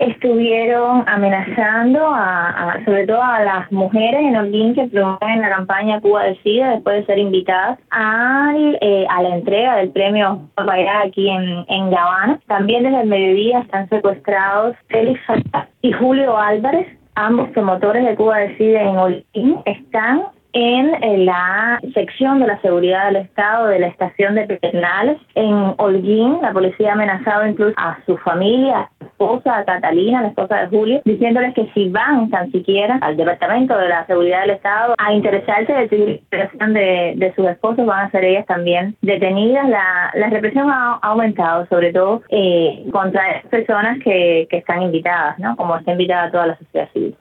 estuvieron amenazando sobre todo a las mujeres en Holguín que promueven la campaña Cuba Decide después de ser invitadas a la entrega del premio Bayard aquí en La Habana. También desde el mediodía están secuestrados Félix Falcás y Julio Álvarez, ambos promotores de Cuba Decide en Holguín. Están en la sección de la seguridad del Estado de la estación de Pedernales en Holguín. La policía ha amenazado incluso a su familia, a su esposa, a Catalina, la esposa de Julio, diciéndoles que si van tan siquiera al Departamento de la Seguridad del Estado a interesarse de la liberación de sus esposos, van a ser ellas también detenidas. La represión ha aumentado, sobre todo contra esas personas que están invitadas, ¿no? Como está invitada toda la sociedad civil.